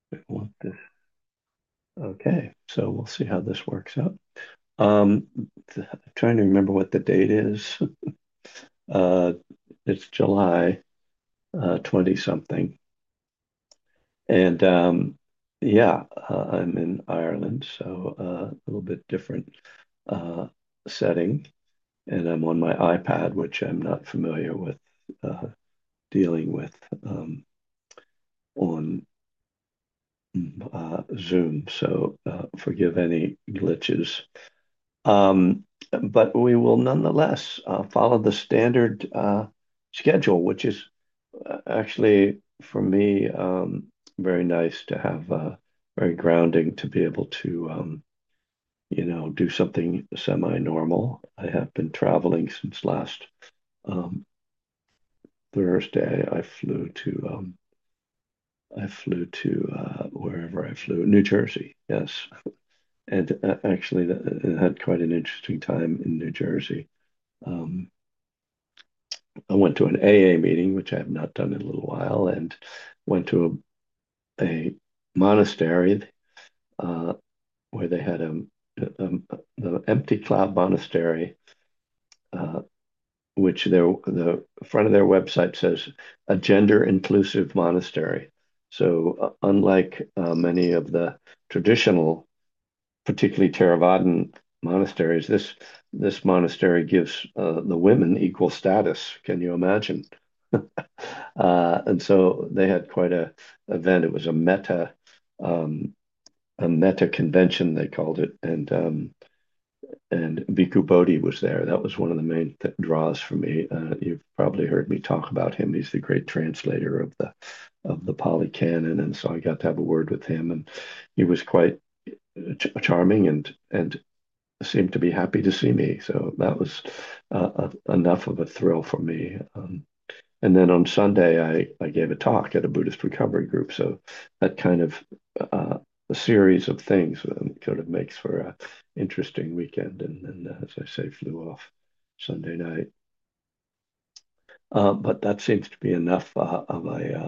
I want this. Okay, so we'll see how this works out. Um, I'm trying to remember what the date is. Uh, it's July 20 something. And yeah, I'm in Ireland, so a little bit different uh, setting. And I'm on my iPad, which I'm not familiar with uh, dealing with on Zoom. So forgive any glitches. Um, but we will nonetheless follow the standard schedule, which is actually for me very nice to have, very grounding to be able to, do something semi-normal. I have been traveling since last um, Thursday. I flew to wherever I flew, New Jersey, yes. And actually, I had quite an interesting time in New Jersey. Um, I went to an AA meeting, which I have not done in a little while, and went to a monastery uh, where they had the Empty Cloud Monastery, uh, which the front of their website says a gender inclusive monastery. So unlike many of the traditional, particularly Theravadan monasteries, this monastery gives the women equal status. Can you imagine? And so they had quite a event. It was um, a meta convention they called it, and Bhikkhu Bodhi was there. That was one of the main draws for me. You've probably heard me talk about him. He's the great translator of the Pali Canon, and so I got to have a word with him, and he was quite charming and seemed to be happy to see me. So that was enough of a thrill for me. And then on Sunday, I gave a talk at a Buddhist recovery group. So that kind of uh, a series of things sort of makes for a interesting weekend. And then, as I say, flew off Sunday night. But that seems to be enough of a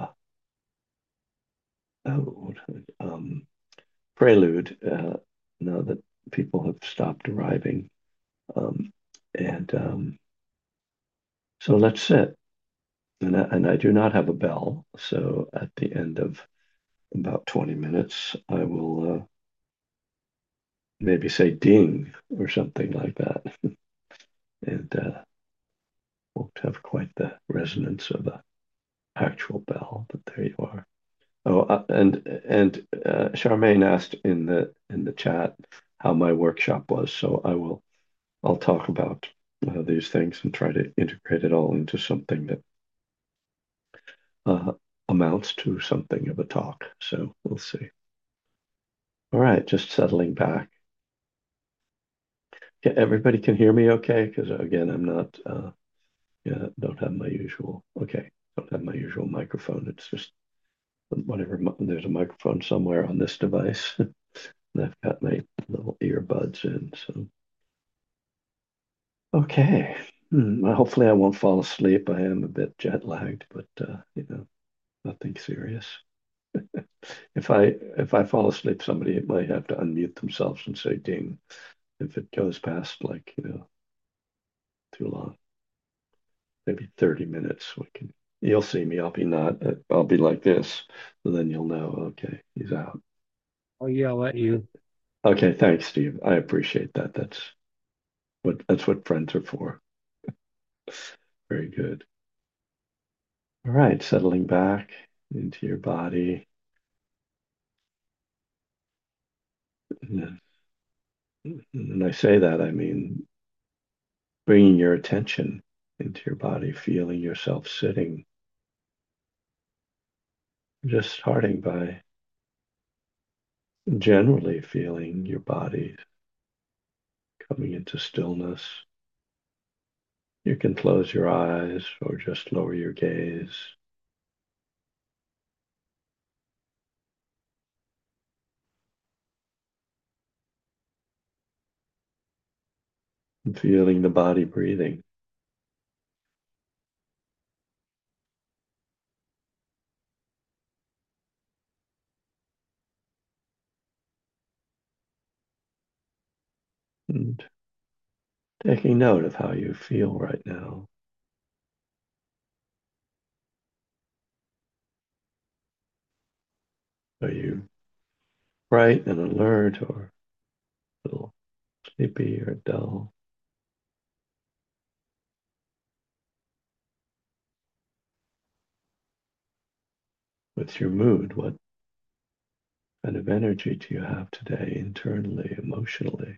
oh, prelude now that people have stopped arriving. Um, and so let's sit. And I do not have a bell. So at the end of about 20 minutes, I will maybe say ding or something like that. And won't have quite the resonance of an actual bell, but there you are. Oh, and Charmaine asked in the chat how my workshop was, so I'll talk about these things and try to integrate it all into something that uh, amounts to something of a talk. So we'll see. All right, just settling back. Yeah, everybody can hear me okay? Because again, I'm not, yeah, don't have my usual, okay, don't have my usual microphone. It's just whatever, there's a microphone somewhere on this device. And I've got my little earbuds in. So, okay. Well, hopefully I won't fall asleep. I am a bit jet lagged, but, nothing serious. If I fall asleep, somebody might have to unmute themselves and say ding if it goes past like, too long. Maybe 30 minutes. You'll see me. I'll be like this. So then you'll know, okay, he's out. I'll yell at you. Okay, thanks, Steve. I appreciate that. That's what friends are for. Very good. All right, settling back into your body. And when I say that, I mean bringing your attention into your body, feeling yourself sitting, just starting by generally feeling your body coming into stillness. You can close your eyes or just lower your gaze, and feeling the body breathing. And taking note of how you feel right now. Are you bright and alert or a little sleepy or dull? What's your mood? What kind of energy do you have today, internally, emotionally?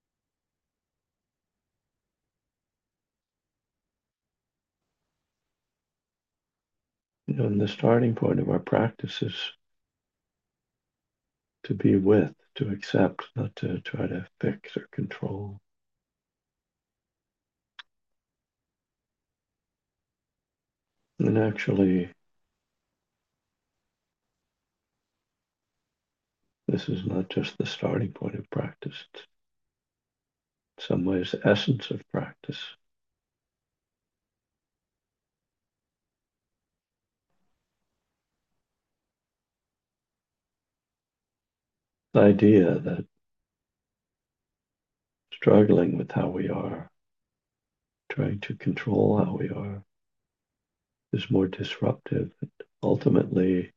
And the starting point of our practice is to be with, to accept, not to try to fix or control. And actually, this is not just the starting point of practice. It's in some ways the essence of practice. The idea that struggling with how we are, trying to control how we are, is more disruptive and ultimately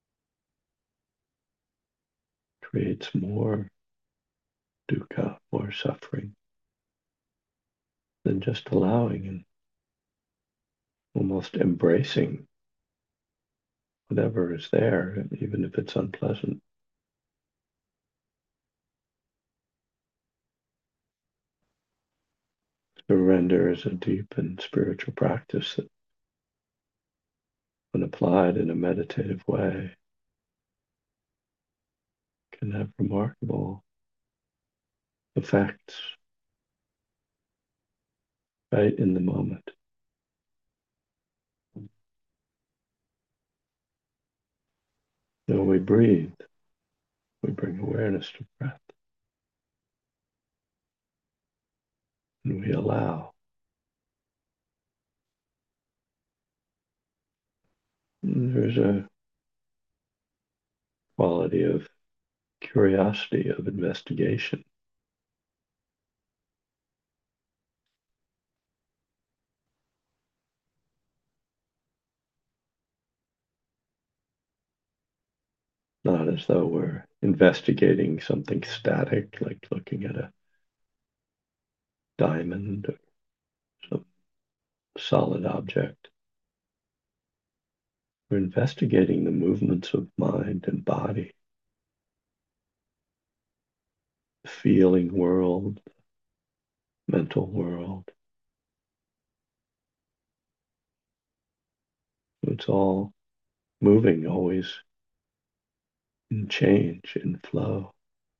creates more dukkha, more suffering than just allowing and almost embracing whatever is there, even if it's unpleasant. Surrender is a deep and spiritual practice that, when applied in a meditative way, can have remarkable effects right in the moment. When we breathe, we bring awareness to breath, and we allow. And there's a quality of curiosity, of investigation. Not as though we're investigating something static, like looking at a diamond or some solid object. We're investigating the movements of mind and body, the feeling world, mental world. It's all moving, always in change, in flow.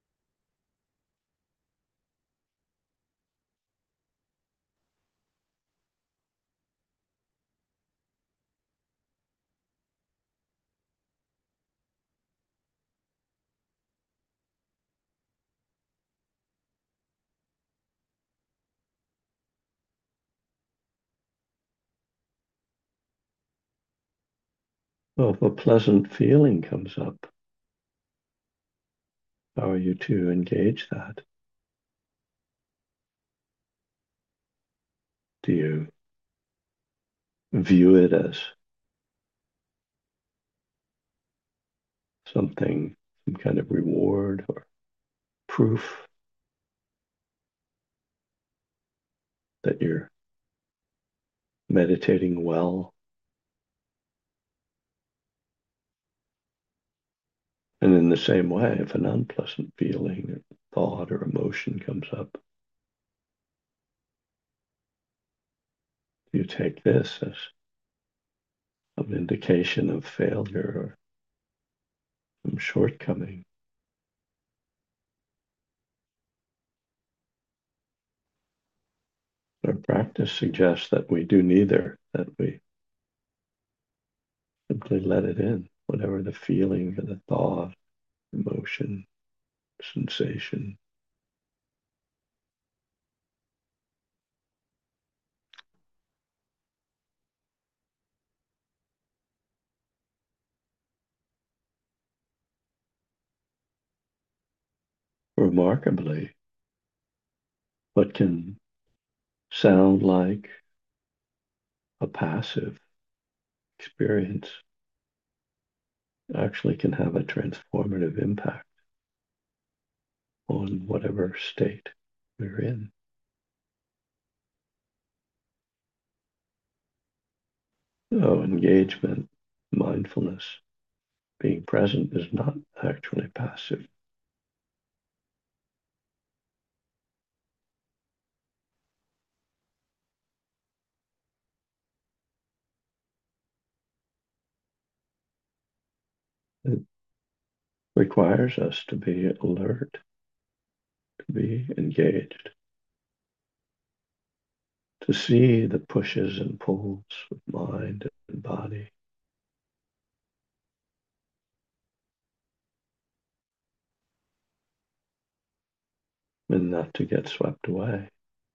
Well, if a pleasant feeling comes up, how are you to engage that? Do you view it as something, some kind of reward or proof that you're meditating well? And in the same way, if an unpleasant feeling or thought or emotion comes up, you take this as an indication of failure or some shortcoming. Our practice suggests that we do neither, that we simply let it in, whatever the feeling or the thought, emotion, sensation. Remarkably, what can sound like a passive experience actually can have a transformative impact on whatever state we're in. So engagement, mindfulness, being present is not actually passive. It requires us to be alert, to be engaged, to see the pushes and pulls of mind and body, and not to get swept away.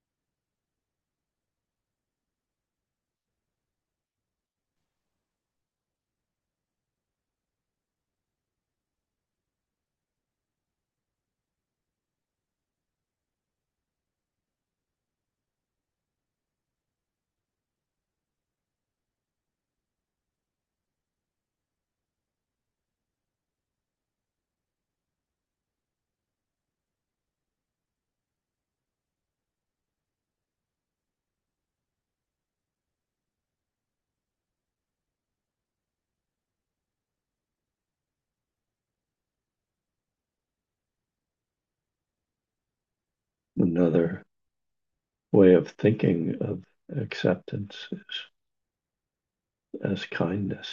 Another way of thinking of acceptance is as kindness,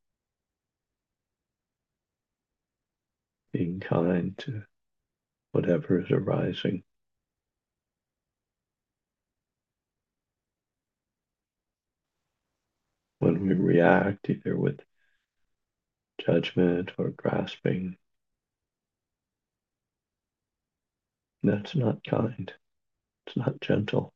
being kind to whatever is arising. When we react either with judgment or grasping, that's not kind. It's not gentle,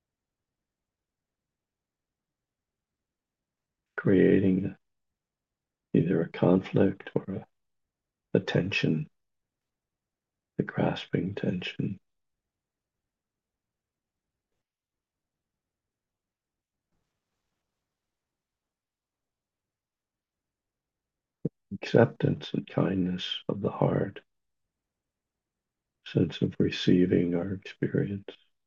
creating either a conflict or a tension, a grasping tension. Acceptance and kindness of the heart, sense of receiving our experience,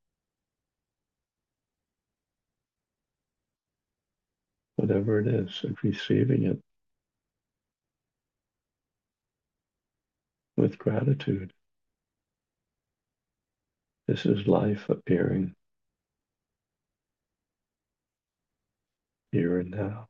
whatever it is, of receiving it with gratitude. This is life appearing here and now.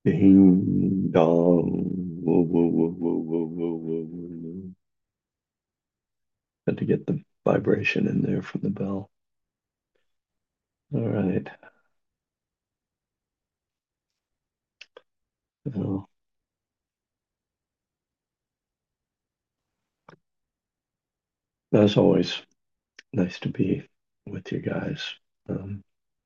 Ding dong. Whoa, whoa, whoa, whoa, whoa, whoa, whoa, whoa. Had to get the vibration in there from the bell. All right. Well, as always, nice to be with you guys. Um,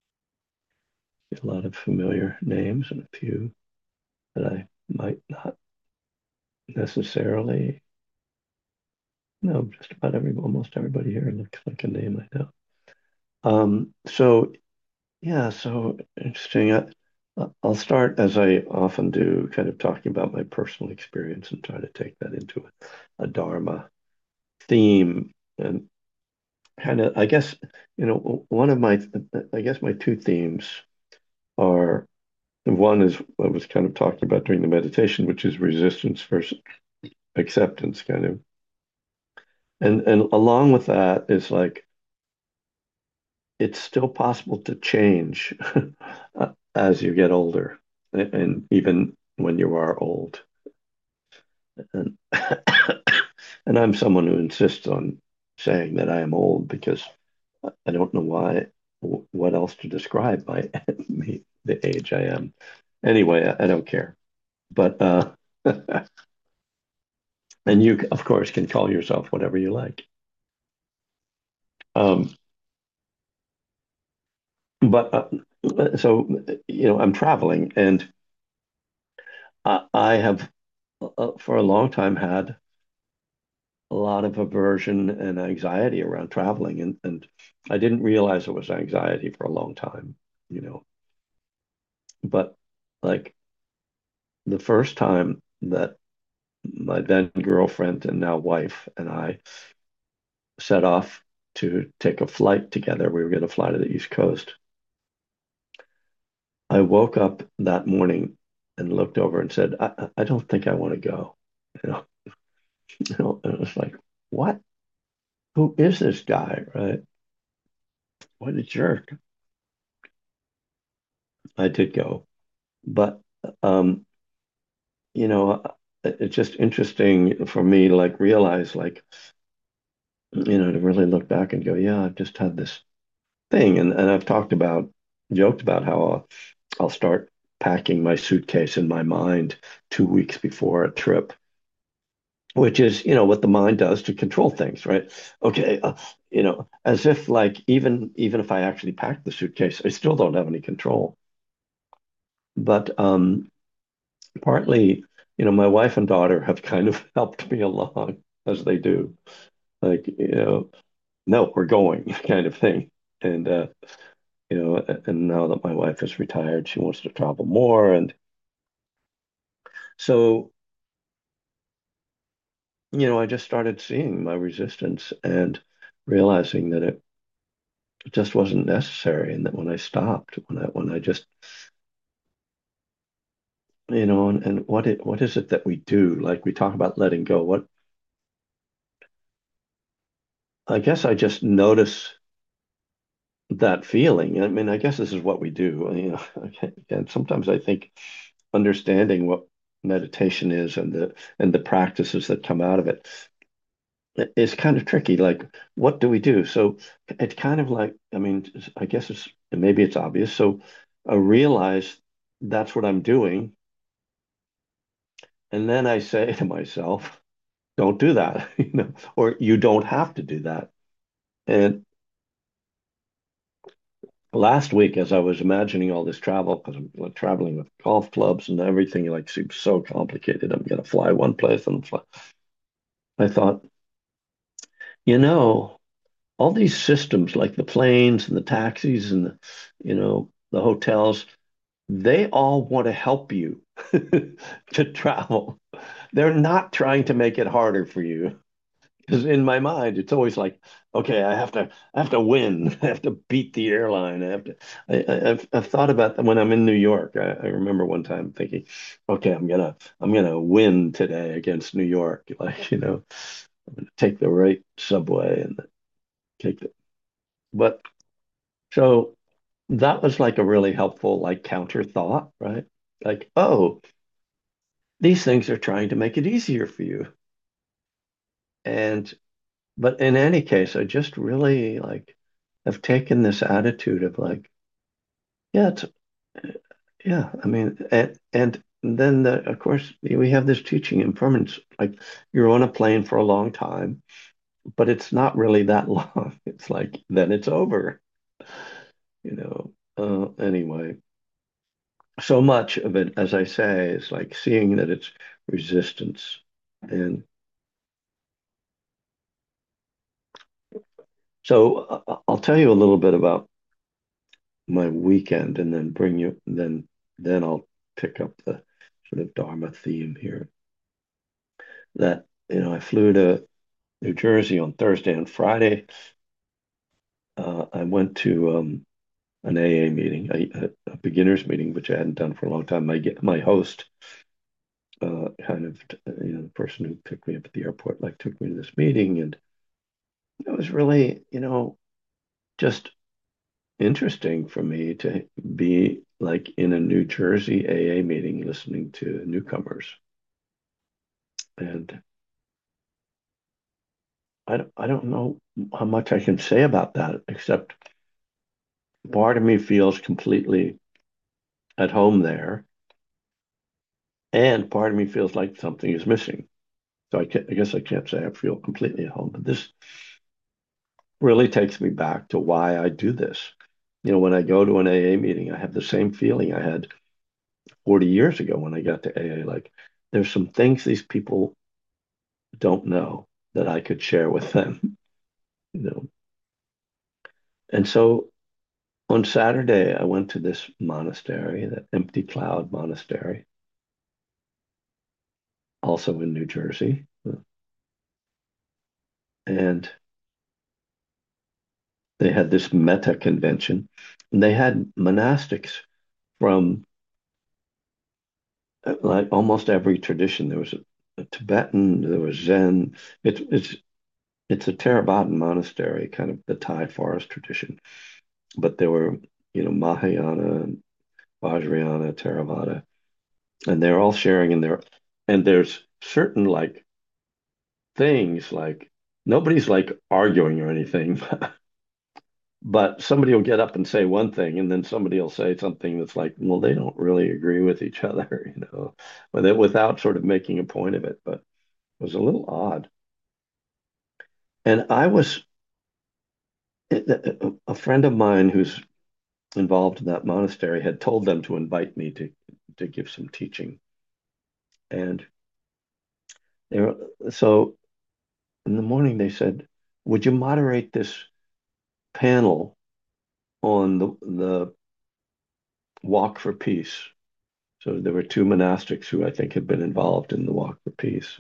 a lot of familiar names and a few that I might not necessarily know. Just about almost everybody here looks like a name I know. So yeah, so interesting. I'll start as I often do, kind of talking about my personal experience and try to take that into a Dharma theme. And kind of, I guess, one of I guess my two themes are one is what I was kind of talking about during the meditation, which is resistance versus acceptance, kind of. And along with that is like it's still possible to change as you get older, and even when you are old. And and I'm someone who insists on saying that I am old because I don't know what else to describe my the age I am. Anyway, I don't care. But and you, of course, can call yourself whatever you like. Um, but so I'm traveling, and I have for a long time had a lot of aversion and anxiety around traveling, and I didn't realize it was anxiety for a long time, you know. But like the first time that my then girlfriend and now wife and I set off to take a flight together, we were going to fly to the East Coast. I woke up that morning and looked over and said, I don't think I want to go. You know, and it was like, what? Who is this guy, right? What a jerk. I did go. But, um, it's just interesting for me to like realize, like, to really look back and go, yeah, I've just had this thing. And I've joked about how I'll start packing my suitcase in my mind 2 weeks before a trip, which is, what the mind does to control things, right? Okay, as if like even if I actually pack the suitcase, I still don't have any control. But partly, my wife and daughter have kind of helped me along as they do. Like, no, we're going kind of thing. And and now that my wife is retired, she wants to travel more. And so, I just started seeing my resistance and realizing that it just wasn't necessary. And that when I stopped, when I just, and what is it that we do? Like we talk about letting go. I guess I just notice that feeling. I mean, I guess this is what we do. And sometimes I think understanding what meditation is and the practices that come out of it is kind of tricky. Like, what do we do? So it's kind of like, I mean, I guess maybe it's obvious. So I realize that's what I'm doing, and then I say to myself, "Don't do that," or you don't have to do that. And last week, as I was imagining all this travel, because I'm like, traveling with golf clubs and everything, like seems so complicated. I'm gonna fly one place and fly. I thought, you know, all these systems like the planes and the taxis and the hotels, they all want to help you to travel. They're not trying to make it harder for you. Because in my mind, it's always like, okay, I have to win. I have to beat the airline. I've thought about that when I'm in New York. I remember one time thinking, okay, I'm gonna win today against New York. Like, I'm gonna take the right subway and take the. But so that was like a really helpful like counter thought, right? Like, oh, these things are trying to make it easier for you. And but in any case, I just really like have taken this attitude of like, yeah, it's yeah, I mean, and then of course we have this teaching impermanence. Like you're on a plane for a long time, but it's not really that long. It's like then it's over, you know. Anyway, so much of it, as I say, is like seeing that it's resistance. And so I'll tell you a little bit about my weekend and then bring you then I'll pick up the sort of Dharma theme here. That, I flew to New Jersey on Thursday and Friday. I went to an AA meeting, a beginners meeting, which I hadn't done for a long time. My host, kind of, the person who picked me up at the airport, like took me to this meeting, and it was really, just interesting for me to be like in a New Jersey AA meeting listening to newcomers. And I don't know how much I can say about that, except part of me feels completely at home there, and part of me feels like something is missing. So I guess I can't say I feel completely at home, but this really takes me back to why I do this. When I go to an AA meeting, I have the same feeling I had 40 years ago when I got to AA. Like there's some things these people don't know that I could share with them, you know. And so on Saturday, I went to this monastery, the Empty Cloud Monastery, also in New Jersey. And they had this metta convention. And they had monastics from like almost every tradition. There was a Tibetan, there was Zen. It's a Theravadan monastery, kind of the Thai forest tradition. But there were, Mahayana, Vajrayana, Theravada, and they're all sharing in there. And there's certain like things like nobody's like arguing or anything, but somebody will get up and say one thing, and then somebody will say something that's like, well, they don't really agree with each other, without sort of making a point of it. But it was a little odd. And a friend of mine who's involved in that monastery had told them to invite me to give some teaching. And they were, so in the morning they said, would you moderate this panel on the Walk for Peace? So there were two monastics who I think had been involved in the Walk for Peace.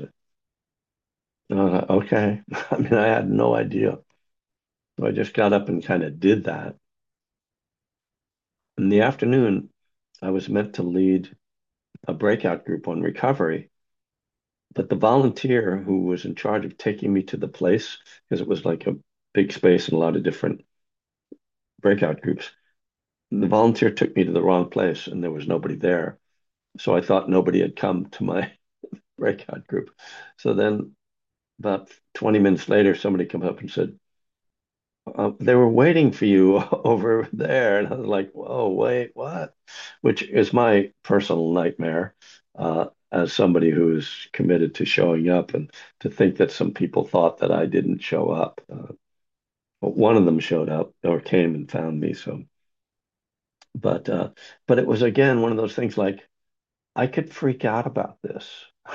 Okay. I mean, I had no idea. So I just got up and kind of did that. In the afternoon, I was meant to lead a breakout group on recovery, but the volunteer who was in charge of taking me to the place, because it was like a big space and a lot of different breakout groups, the volunteer took me to the wrong place and there was nobody there. So I thought nobody had come to my breakout group. So then about 20 minutes later, somebody comes up and said, they were waiting for you over there. And I was like, whoa, wait, what? Which is my personal nightmare, as somebody who's committed to showing up, and to think that some people thought that I didn't show up. But one of them showed up or came and found me. So, but, uh, but it was again one of those things like I could freak out about this.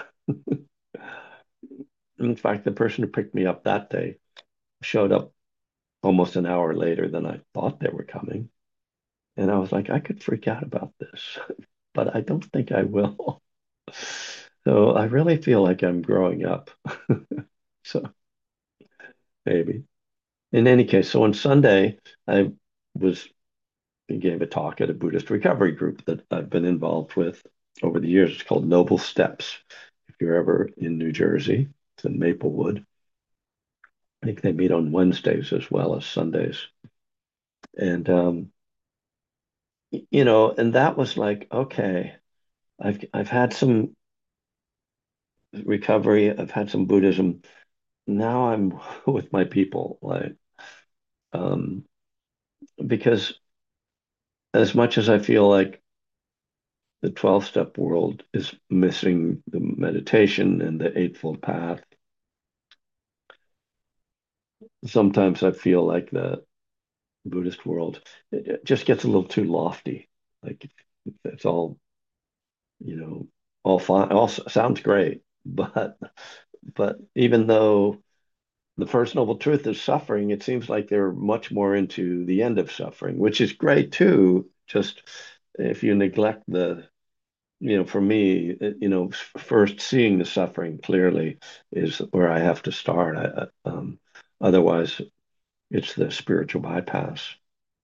In fact, the person who picked me up that day showed up almost an hour later than I thought they were coming. And I was like, I could freak out about this, but I don't think I will. So I really feel like I'm growing up. So maybe. In any case, so on Sunday, I was gave a talk at a Buddhist recovery group that I've been involved with over the years. It's called Noble Steps. If you're ever in New Jersey, it's in Maplewood. I think they meet on Wednesdays as well as Sundays. And and that was like, okay. I've had some recovery. I've had some Buddhism. Now I'm with my people, like um, because as much as I feel like the 12 step world is missing the meditation and the Eightfold Path, sometimes I feel like the Buddhist world it just gets a little too lofty. Like it's all, you know, all fine, all sounds great, but even though the First Noble Truth is suffering, it seems like they're much more into the end of suffering, which is great too. Just if you neglect for me, first seeing the suffering clearly is where I have to start. Otherwise, it's the spiritual bypass.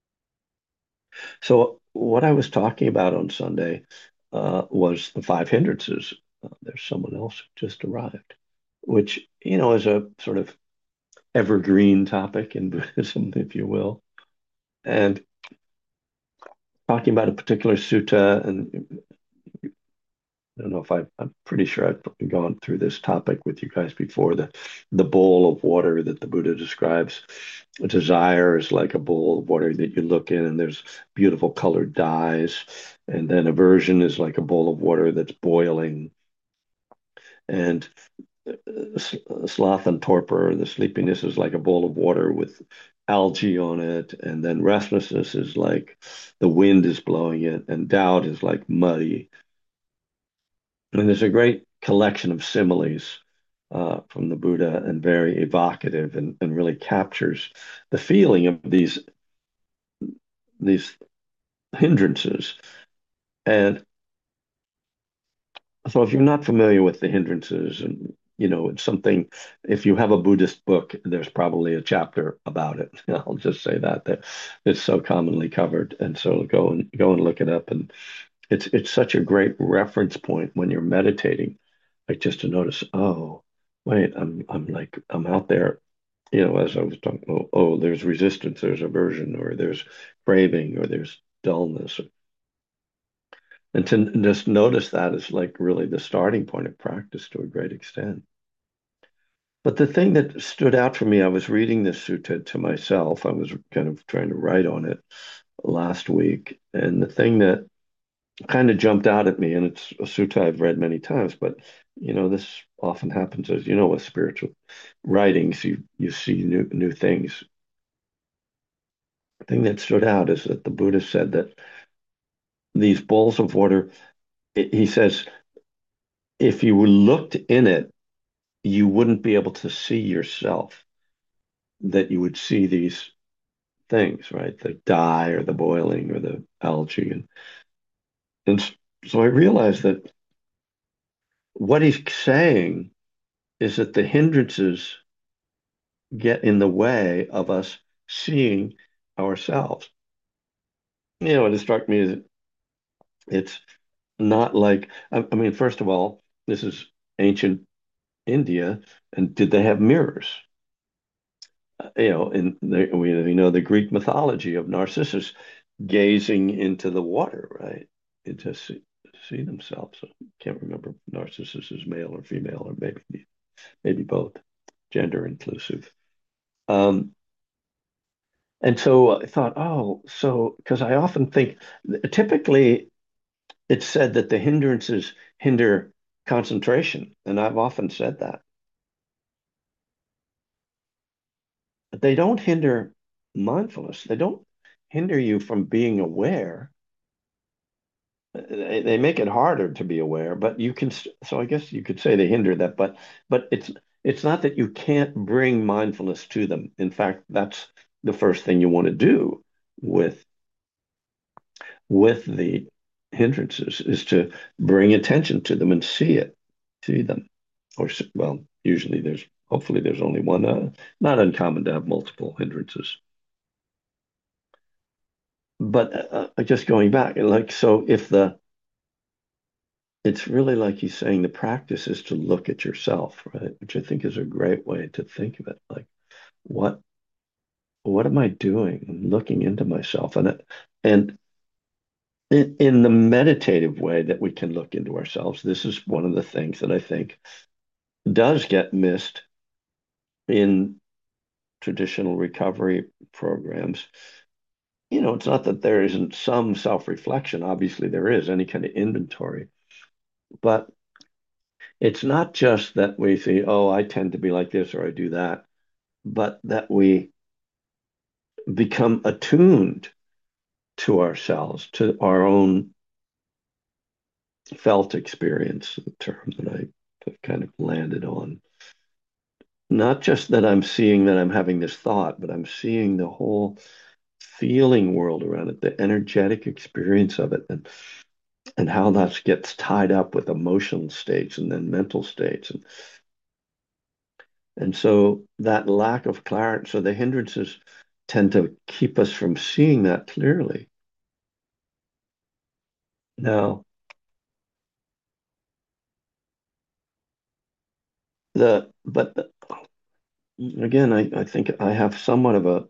So what I was talking about on Sunday was the five hindrances. There's someone else who just arrived, which, is a sort of evergreen topic in Buddhism, if you will. And talking about a particular sutta, and I don't know if I'm pretty sure I've gone through this topic with you guys before. The bowl of water that the Buddha describes. A desire is like a bowl of water that you look in, and there's beautiful colored dyes. And then aversion is like a bowl of water that's boiling. And sloth and torpor, the sleepiness is like a bowl of water with algae on it. And then restlessness is like the wind is blowing it, and doubt is like muddy. And there's a great collection of similes from the Buddha and very evocative and really captures the feeling of these hindrances. And so if you're not familiar with the hindrances and it's something, if you have a Buddhist book, there's probably a chapter about it. I'll just say that it's so commonly covered. And so go and look it up. And it's such a great reference point when you're meditating, like just to notice, oh, wait, I'm out there, as I was talking, there's resistance, there's aversion, or there's craving, or there's dullness. And to just notice that is like really the starting point of practice to a great extent. But the thing that stood out for me, I was reading this sutta to myself. I was kind of trying to write on it last week. And the thing that kind of jumped out at me, and it's a sutta I've read many times, but this often happens as with spiritual writings, you see new things. The thing that stood out is that the Buddha said that these bowls of water, he says, if you looked in it, you wouldn't be able to see yourself, that you would see these things, right? The dye or the boiling or the algae. And so I realized that what he's saying is that the hindrances get in the way of us seeing ourselves. It struck me as it's not like, I mean, first of all, this is ancient India, and did they have mirrors? We know the Greek mythology of Narcissus gazing into the water, right? It just see themselves. I can't remember if Narcissus is male or female, or maybe both, gender inclusive. Um, and so I thought, oh, so because I often think typically it's said that the hindrances hinder concentration, and I've often said that. But they don't hinder mindfulness. They don't hinder you from being aware. They make it harder to be aware, but you can. So I guess you could say they hinder that, but it's not that you can't bring mindfulness to them. In fact, that's the first thing you want to do with the hindrances is to bring attention to them and see them. Well, usually hopefully there's only one. Not uncommon to have multiple hindrances. But just going back, like, so if it's really like he's saying the practice is to look at yourself, right? Which I think is a great way to think of it. Like, what what am I doing? I'm looking into myself, and in the meditative way that we can look into ourselves, this is one of the things that I think does get missed in traditional recovery programs. It's not that there isn't some self-reflection. Obviously, there is any kind of inventory, but it's not just that we say, oh, I tend to be like this or I do that, but that we become attuned to ourselves, to our own felt experience, the term that I have kind of landed on. Not just that I'm seeing that I'm having this thought, but I'm seeing the whole feeling world around it, the energetic experience of it, and how that gets tied up with emotional states and then mental states. And so that lack of clarity, so the hindrances tend to keep us from seeing that clearly. Now, again, I think I have somewhat of a,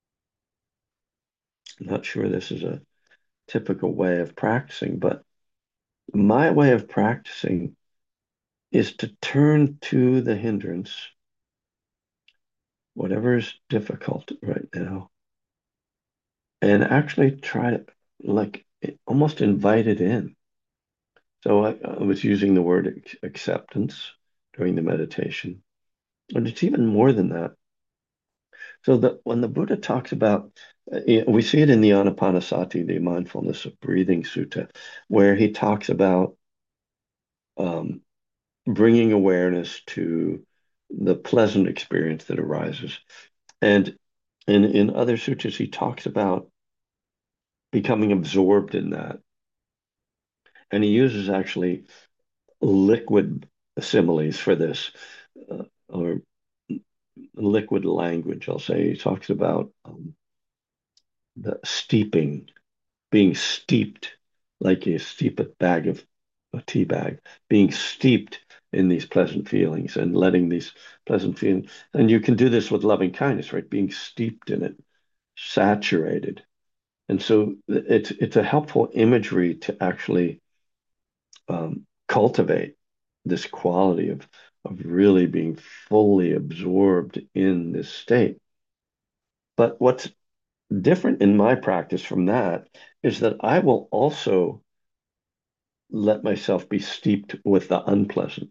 I'm not sure this is a typical way of practicing, but my way of practicing is to turn to the hindrance, whatever is difficult right now, and actually try to like almost invite it in. So I was using the word acceptance during the meditation, and it's even more than that. So that when the Buddha talks about, we see it in the Anapanasati, the mindfulness of breathing sutta, where he talks about um, bringing awareness to the pleasant experience that arises. And in other sutras, he talks about becoming absorbed in that. And he uses actually liquid similes for this, or liquid language, I'll say. He talks about the steeping, being steeped, like you steep a tea bag, being steeped in these pleasant feelings and letting these pleasant feelings. And you can do this with loving kindness, right? Being steeped in it, saturated. And so it's a helpful imagery to actually cultivate this quality of really being fully absorbed in this state. But what's different in my practice from that is that I will also let myself be steeped with the unpleasant.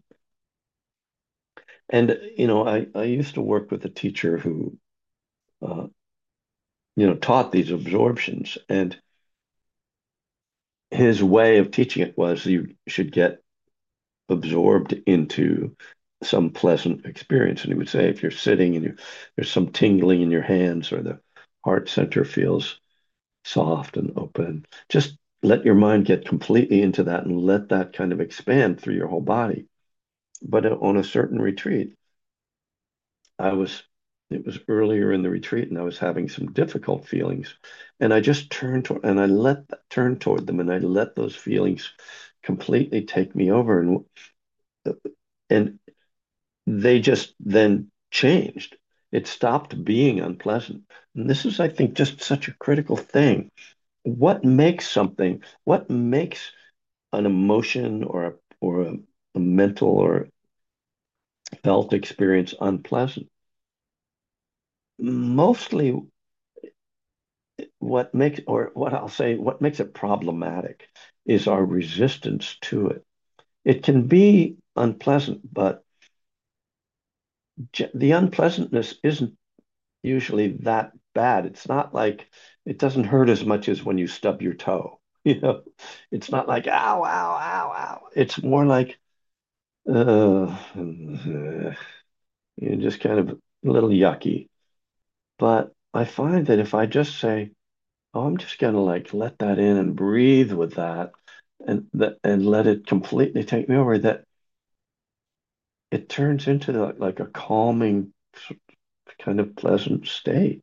And, I used to work with a teacher who, uh, taught these absorptions. And his way of teaching it was you should get absorbed into some pleasant experience. And he would say, if you're sitting and there's some tingling in your hands or the heart center feels soft and open, just let your mind get completely into that and let that kind of expand through your whole body. But on a certain retreat, I was, it was earlier in the retreat and I was having some difficult feelings. And I just turned toward, and I turn toward them and I let those feelings completely take me over. And they just then changed. It stopped being unpleasant. And this is, I think, just such a critical thing. What makes an emotion a mental or felt experience unpleasant? Mostly what makes it problematic is our resistance to it. It can be unpleasant, but the unpleasantness isn't usually that bad. It's not like it doesn't hurt as much as when you stub your toe. You know, it's not like ow, ow, ow, ow. It's more like you're just kind of a little yucky. But I find that if I just say, "Oh, I'm just gonna like let that in and breathe with that," and let it completely take me over, that it turns into like a calming kind of pleasant state.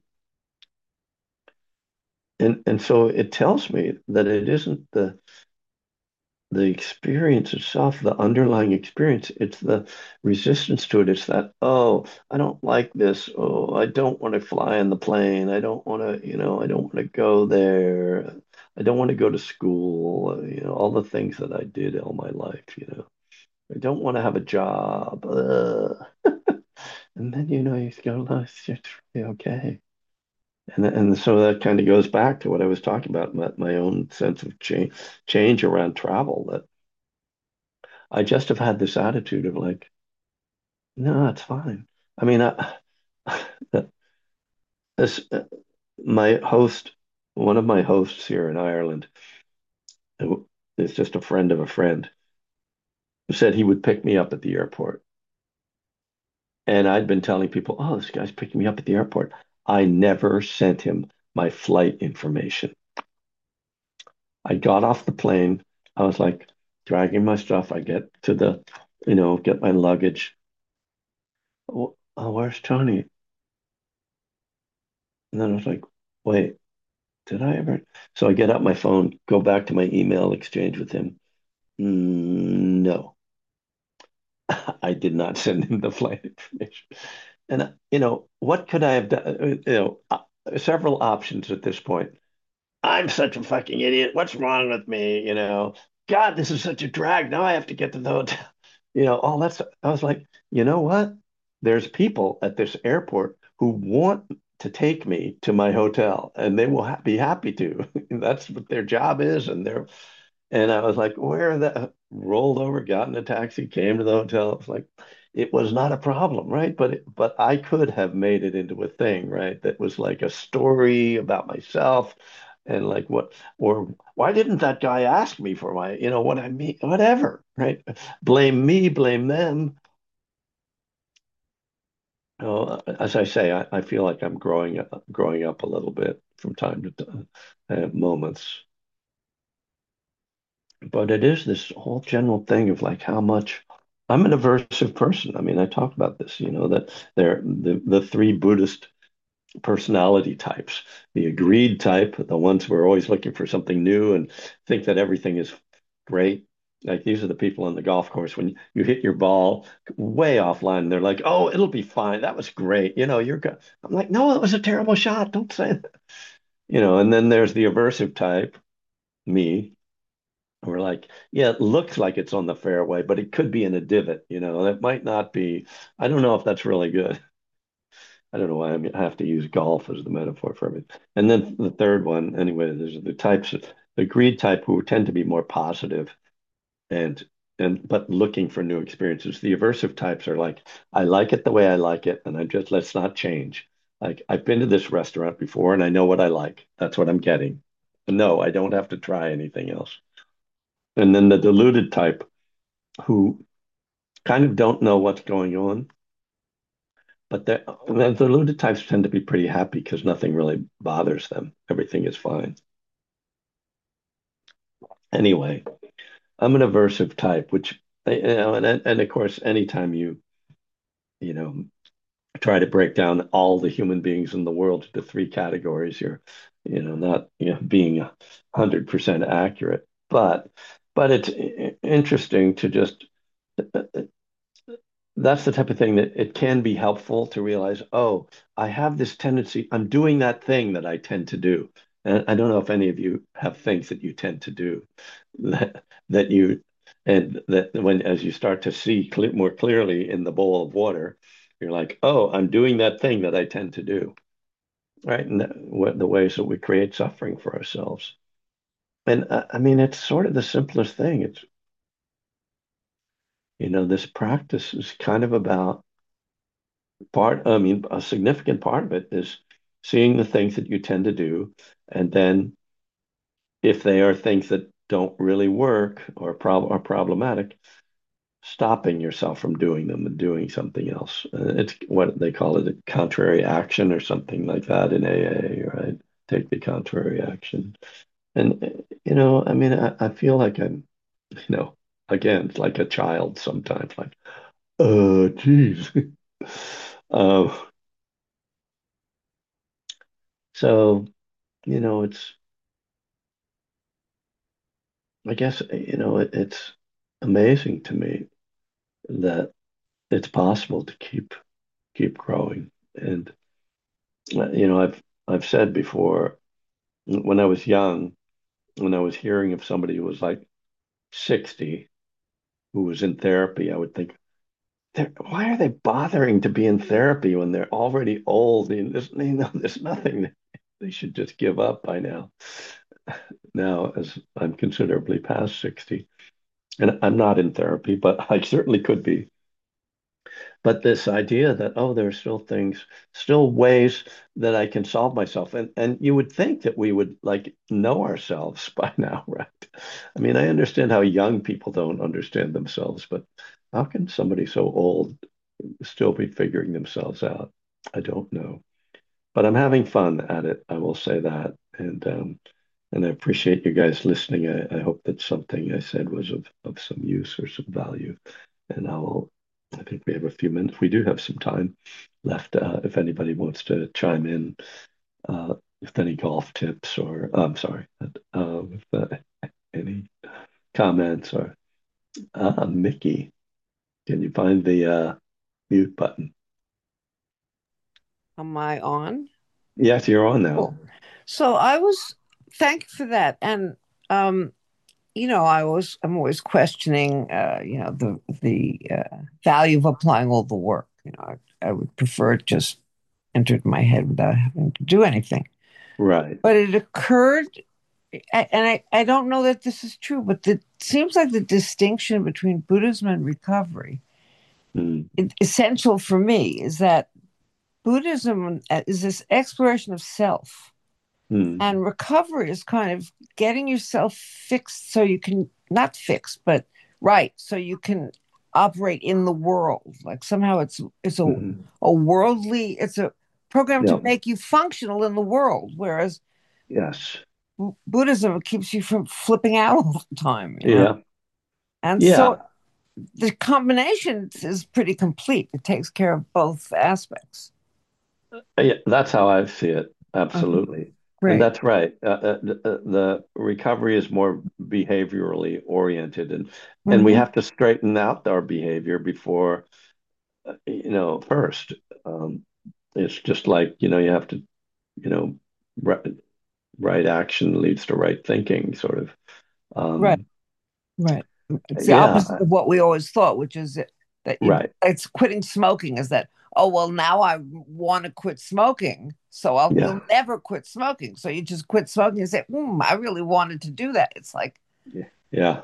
And so it tells me that it isn't the experience itself, the underlying experience, it's the resistance to it. It's that, oh, I don't like this. Oh, I don't want to fly on the plane. I don't want to, I don't want to go there. I don't want to go to school, all the things that I did all my life. I don't want to have a job. And then, you go, no, it's just really okay. And so that kind of goes back to what I was talking about, my own sense of change around travel, that I just have had this attitude of like, no, it's fine. I mean, this, my host, one of my hosts here in Ireland, who is just a friend of a friend, who said he would pick me up at the airport. And I'd been telling people, oh, this guy's picking me up at the airport. I never sent him my flight information. I got off the plane. I was like dragging my stuff. I get to get my luggage. Oh, where's Tony? And then I was like, wait, did I ever? So I get out my phone, go back to my email exchange with him. No, I did not send him the flight information. And, what could I have done? Several options at this point. I'm such a fucking idiot. What's wrong with me? God, this is such a drag. Now I have to get to the hotel. All that's, I was like, you know what? There's people at this airport who want to take me to my hotel and they will be happy to. That's what their job is. And I was like, where that rolled over, got in a taxi, came to the hotel. It was like, it was not a problem, right? But I could have made it into a thing, right? That was like a story about myself and like or why didn't that guy ask me for what I mean, whatever, right? Blame me, blame them. As I say, I feel like I'm growing up a little bit from time to time, moments. But it is this whole general thing of like how much I'm an aversive person. I mean, I talk about this, that they're the three Buddhist personality types. The agreed type, the ones who are always looking for something new and think that everything is great. Like these are the people on the golf course when you hit your ball way offline, they're like, "Oh, it'll be fine. That was great." You're good. I'm like, "No, it was a terrible shot. Don't say that." And then there's the aversive type, me. We're like, yeah, it looks like it's on the fairway, but it could be in a divot. That might not be. I don't know if that's really good. I don't know why I have to use golf as the metaphor for it. And then the third one, anyway, there's the types of the greed type who tend to be more positive and but looking for new experiences. The aversive types are like, I like it the way I like it, and let's not change. Like I've been to this restaurant before and I know what I like. That's what I'm getting. No, I don't have to try anything else. And then the deluded type who kind of don't know what's going on, but the deluded types tend to be pretty happy because nothing really bothers them. Everything is fine. Anyway, I'm an aversive type, which and of course, anytime you know try to break down all the human beings in the world into three categories, you're not being 100% accurate, but it's interesting to just that's the type of thing that it can be helpful to realize, oh, I have this tendency, I'm doing that thing that I tend to do. And I don't know if any of you have things that you tend to do that you, and that when, as you start to see more clearly in the bowl of water, you're like, oh, I'm doing that thing that I tend to do. Right. And what the ways that we create suffering for ourselves. And I mean, it's sort of the simplest thing. It's, this practice is kind of about I mean, a significant part of it is seeing the things that you tend to do. And then if they are things that don't really work or are problematic, stopping yourself from doing them and doing something else. It's what they call it, a contrary action or something like that in AA, right? Take the contrary action. And, I mean, I feel like I'm, again, it's like a child sometimes, like, geez. Uh, so, it's, I guess, it's amazing to me that it's possible to keep growing. And I've said before, when I was young, when I was hearing of somebody who was like 60 who was in therapy, I would think, why are they bothering to be in therapy when they're already old? There's nothing that they should just give up by now. Now, as I'm considerably past 60, and I'm not in therapy, but I certainly could be. But this idea that, oh, there are still things, still ways that I can solve myself. And you would think that we would like know ourselves by now, right? I mean, I understand how young people don't understand themselves, but how can somebody so old still be figuring themselves out? I don't know. But I'm having fun at it, I will say that. And I appreciate you guys listening. I hope that something I said was of some use or some value. And I think we have a few minutes. We do have some time left if anybody wants to chime in with any golf tips or, I'm sorry, with any comments or, Mickey, can you find the mute button? Am I on? Yes, you're on now. Cool. So I was, thank you for that. And um, I'm always questioning the value of applying all the work. I would prefer it just entered my head without having to do anything. Right. But it occurred, and I don't know that this is true, but it seems like the distinction between Buddhism and recovery, Mm, essential for me, is that Buddhism is this exploration of self. mm, And recovery is kind of getting yourself fixed so you can, not fixed, but right, so you can operate in the world. Like somehow it's mm. a worldly, it's a program to Yeah. make you functional in the world, whereas Yes. Buddhism keeps you from flipping out all the time. Yeah. And so Yeah. the combination is pretty complete. It takes care of both aspects. Yeah. That's how I see it. Uh-huh. Absolutely. And Great. that's right. The recovery is more behaviorally oriented, and we Mm-hmm. have to straighten out our behavior before, first. Um, it's just like, you have to, you know, right, right action leads to right thinking, sort of. Right. Um, Right. It's the opposite yeah. of what we always thought, which is Right. it's quitting smoking is that, oh, well, now I want to quit smoking. So Yeah. you'll never quit smoking. So you just quit smoking and say, I really wanted to do that. It's like, Yeah. Yeah.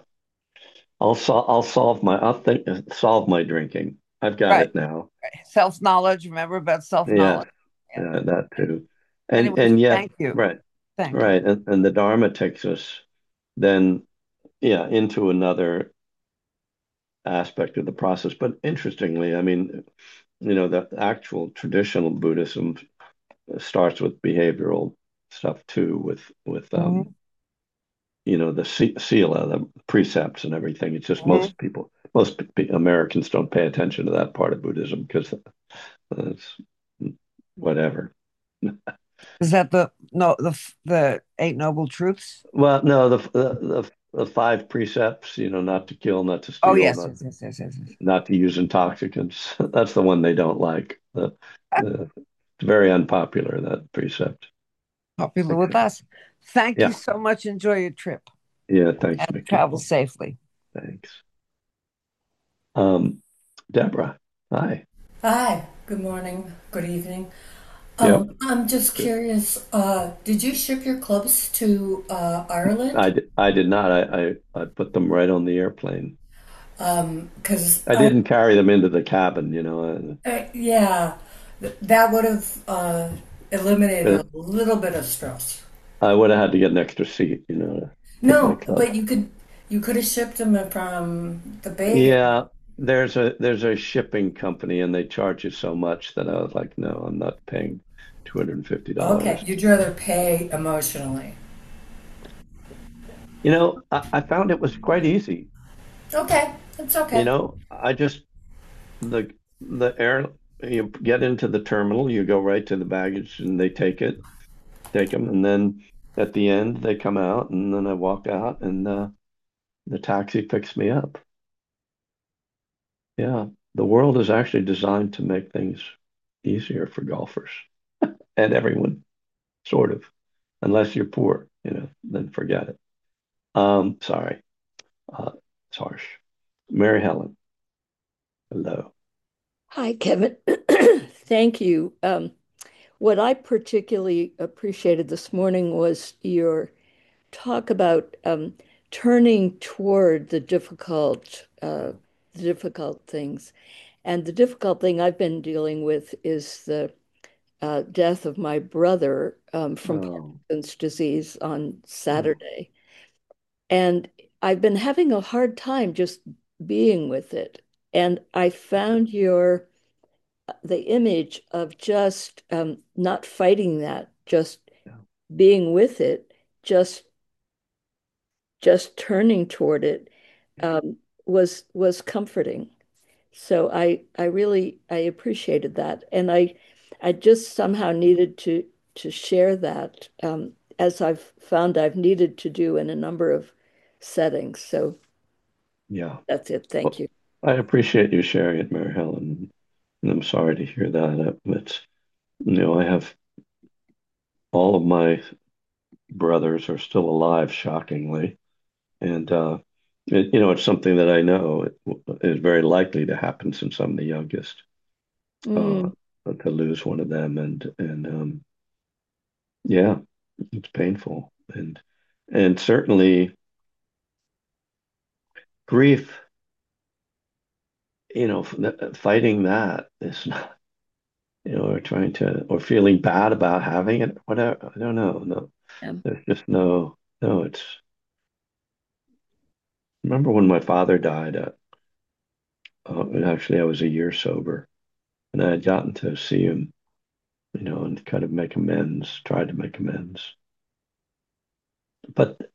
I'll solve my drinking. I've got right, it now. self knowledge. Remember about self Yes, knowledge. Yeah. that too. And Anyways, and yet, thank you. right, Thank you. right, and the Dharma takes us then, yeah, into another aspect of the process. But interestingly, I mean, the actual traditional Buddhism starts with behavioral stuff too, with Mhm. the sila, the precepts and everything. It's just Mhm. Americans don't pay attention to that part of Buddhism because it's whatever. Is that the no the Eight Noble Truths? Well, no, the five precepts, not to kill, not to Oh steal, yes, not yes, yes, yes, yes, yes. not to use intoxicants. That's the one they don't like. It's very unpopular, that precept. Popular Like, with us. Thank you yeah, so much. Enjoy your trip yeah. Thanks, and Mickey. travel safely. Thanks. Um, Deborah. Hi. Hi, good morning, good evening. Yep. I'm just Good. curious, did you ship your clubs to Ireland? I did not. I put them right on the airplane. Because I didn't carry them into the cabin. yeah, that would have eliminated Uh, a little bit of stress. I would have had to get an extra seat, to put my No, club. but you could have shipped them from the Bay Area. Yeah, there's a shipping company and they charge you so much that I was like, no, I'm not paying Okay, $250. you'd rather pay emotionally. I found it was quite easy. Okay, it's okay. I just the air you get into the terminal, you go right to the baggage and they take them, and then at the end they come out and then I walk out and the taxi picks me up. Yeah, the world is actually designed to make things easier for golfers and everyone, sort of. Unless you're poor, then forget it. Sorry. Uh, it's harsh. Mary Helen, hello. Hi, Kevin. Thank you. What I particularly appreciated this morning was your talk about turning toward the difficult things. And the difficult thing I've been dealing with is the death of my brother from Oh, Parkinson's disease on oh, Saturday. And I've been having a hard time just being with it. And I found your the image of just not fighting that, just yeah. being with it, just just turning toward it was comforting. So I really I appreciated that, and I just somehow needed to share that as I've found I've needed to do in a number of settings. So Yeah. that's it. Thank Well, you. I appreciate you sharing it, Mary Helen. And I'm sorry to hear that. I have all of my brothers are still alive, shockingly. And, it's something that I know is very likely to happen since I'm the youngest, uh, Mm, to lose one of them. And yeah, it's painful. And certainly grief, fighting that is not, or trying to, or feeling bad about having it, whatever. I don't know. No, yeah. there's just no, remember when my father died, actually I was a year sober and I had gotten to see him, and kind of make amends, tried to make amends. But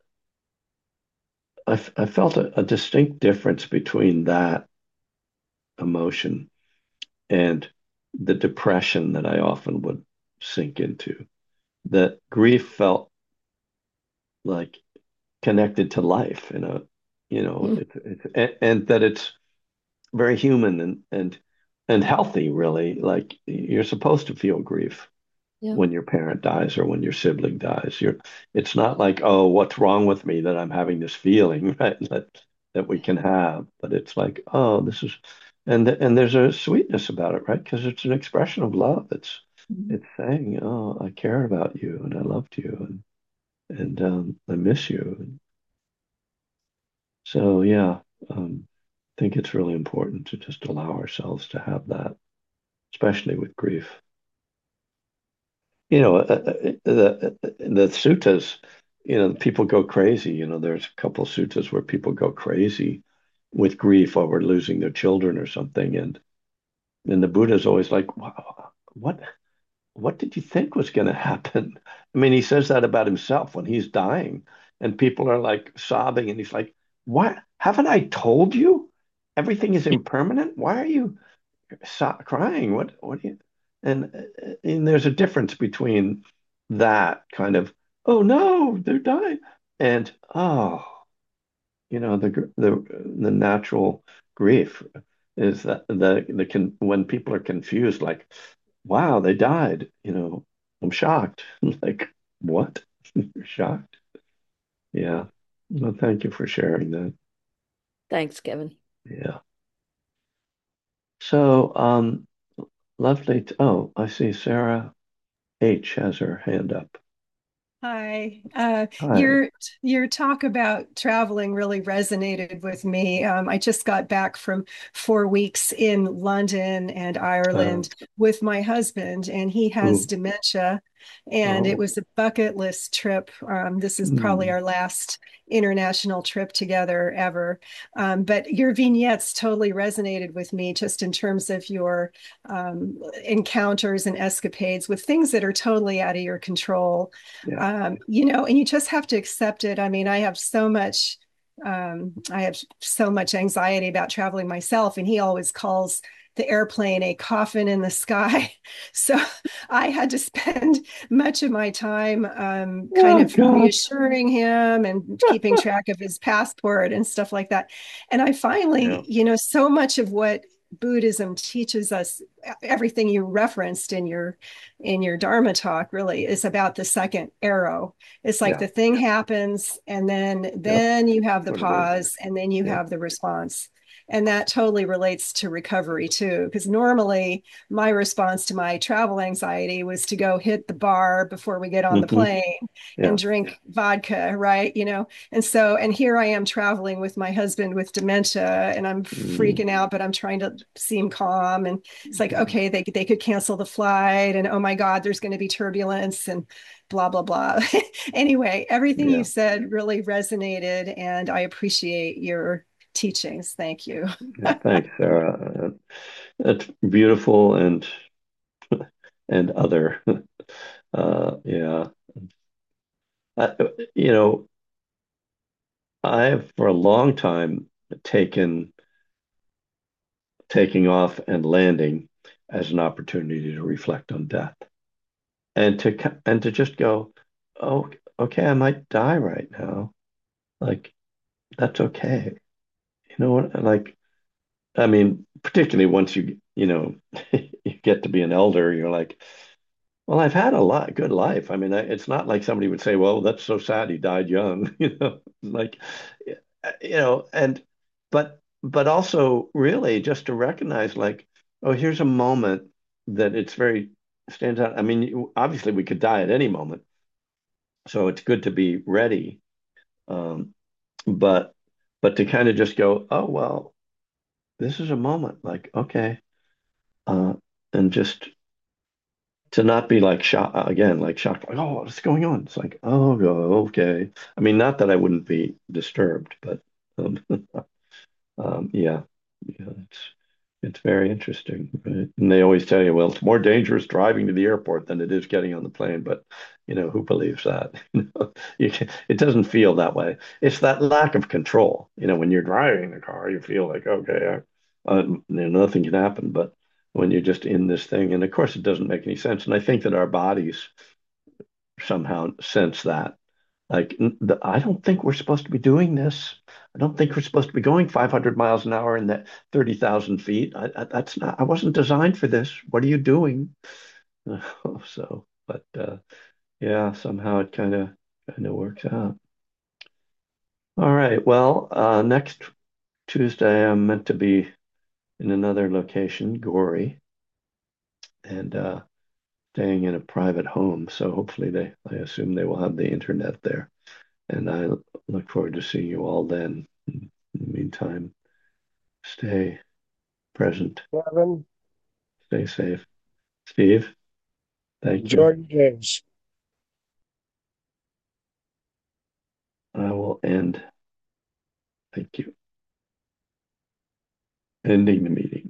I felt a distinct difference between that emotion and the depression that I often would sink into. That grief felt like connected to life, Mm, and that it's very human and healthy, really. Like you're supposed to feel grief yeah. when your parent dies or when your sibling dies. It's not like, oh, what's wrong with me that I'm having this feeling, right? That we can have, but it's like, oh, this is, and there's a sweetness about it, right? Because it's an expression of love. It's saying, oh, I care about you and I loved you and I miss you. And so, yeah, I think it's really important to just allow ourselves to have that, especially with grief. The suttas, people go crazy. There's a couple suttas where people go crazy with grief over losing their children or something, and the Buddha's always like, wow, what did you think was going to happen? I mean, he says that about himself when he's dying, and people are like sobbing, and he's like, what? Haven't I told you everything is impermanent? Why are you crying? What do you? And there's a difference between that kind of, oh no, they're dying, and oh, the natural grief is that when people are confused, like, wow, they died, I'm shocked. Like, what? You're shocked? Yeah. Well, thank you for sharing that. Thanks, Kevin. Yeah. So, lovely. Oh, I see Sarah H has her hand up. Hi. Hi. Your talk about traveling really resonated with me. I just got back from 4 weeks in London and Oh, Ireland with my husband, and he has ooh, dementia. And it oh, was a bucket list trip. This is probably mm, our last international trip together ever. But your vignettes totally resonated with me, just in terms of your encounters and escapades with things that are totally out of your control, yeah. and you just have to accept it. I mean, I have so much anxiety about traveling myself, and he always calls the airplane a coffin in the sky. So I had to spend much of my time kind Oh of God. reassuring him and keeping track of his passport and stuff like that. And I Yeah. finally, so much of what Buddhism teaches us, everything you referenced in your Dharma talk really is about the second arrow. It's like Yeah. the thing happens, and Yep. then you have the What it is. pause, and then you Yep. have the response. And that totally relates to recovery too, because normally my response to my travel anxiety was to go hit the bar before we get on the Hmm. plane and Yeah. drink vodka, right? And so, and here I am traveling with my husband with dementia, and I'm Mm. freaking out, but I'm trying to seem calm. And it's like, Yeah. okay, they could cancel the flight, and oh my God, there's going to be turbulence and blah, blah, blah. Anyway, everything you Yeah. said really resonated, and I appreciate your teachings. Thank you. Yeah. Thanks, Sarah. That's beautiful and other. Yeah. I, you know, I have for a long time taken taking off and landing as an opportunity to reflect on death and to just go, oh, okay, I might die right now. Like that's okay. You know what? Like, I mean, particularly once you get to be an elder, you're like, well, I've had a lot good life. I mean, it's not like somebody would say, well, that's so sad he died young, like, and but also really just to recognize like, oh, here's a moment that it's very stands out. I mean, obviously we could die at any moment, so it's good to be ready. Um, but but to kind of just go, oh, well, this is a moment, like, okay, uh, and just to not be like shocked again, like shocked, like, oh, what's going on? It's like, oh, okay. I mean, not that I wouldn't be disturbed, but um, yeah, yeah, it's very interesting, right? And they always tell you, well, it's more dangerous driving to the airport than it is getting on the plane. But who believes that? It doesn't feel that way. It's that lack of control. When you're driving the car, you feel like, okay, nothing can happen. But when you're just in this thing, and of course, it doesn't make any sense. And I think that our bodies somehow sense that. Like, I don't think we're supposed to be doing this. I don't think we're supposed to be going 500 miles an hour in that 30,000 feet. That's not, I wasn't designed for this. What are you doing? So, but yeah, somehow it kind of works out. All right. Well, next Tuesday, I'm meant to be in another location, Gory, and staying in a private home. So hopefully I assume they will have the internet there. And I look forward to seeing you all then. In the meantime, stay present, Kevin, stay safe. Steve, thank you. enjoy your days. I will end. Thank you. Ending the meeting.